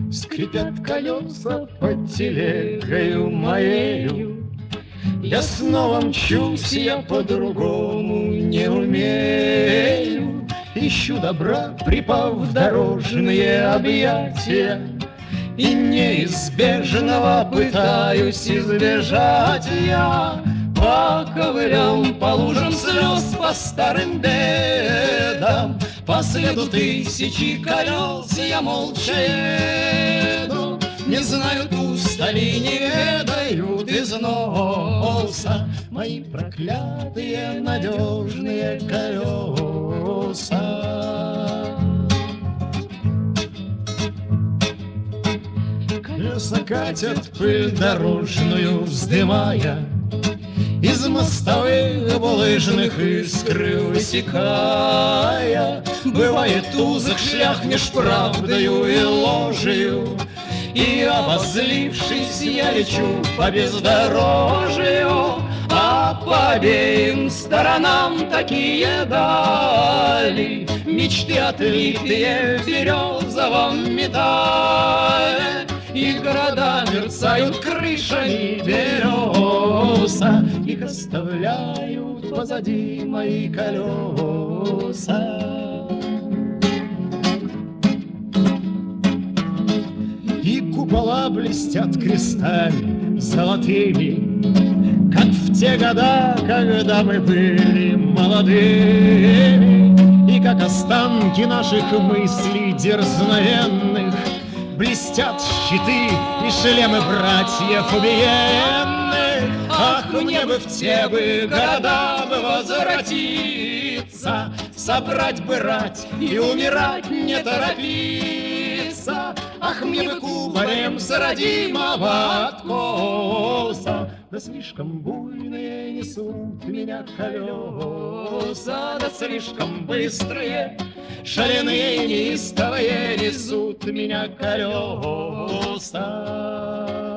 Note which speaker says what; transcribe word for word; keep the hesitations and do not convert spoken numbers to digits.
Speaker 1: Скрипят колеса под телегою моею. Я снова мчусь, я по-другому не умею. Ищу добра, припав в дорожные объятия, и неизбежного пытаюсь избежать я. По ковылям, по лужам слез, по старым бедам, по следу тысячи колес я молча еду. Не знают устали, не ведают износа мои проклятые надежные колеса. Колеса катят пыль дорожную, вздымая из мостовых булыжных искры высекая. Бывает узок шлях меж правдою и ложью, и, обозлившись, я лечу по бездорожью. А по обеим сторонам такие дали, мечты отлитые в березовом металле. И города мерцают крышами береза, их оставляют позади мои колеса. И купола блестят крестами золотыми, как в те года, когда мы были молодыми. И как останки наших мыслей дерзновенных блестят щиты и шлемы братьев убиенных. Ах, мне бы в те бы города бы возвратиться, собрать бы рать и умирать не торопиться. Ах, мне бы кубарем с родимого откоса, да слишком буйные несут меня колеса, да слишком быстрые, шаленые, неистовые несут меня колеса.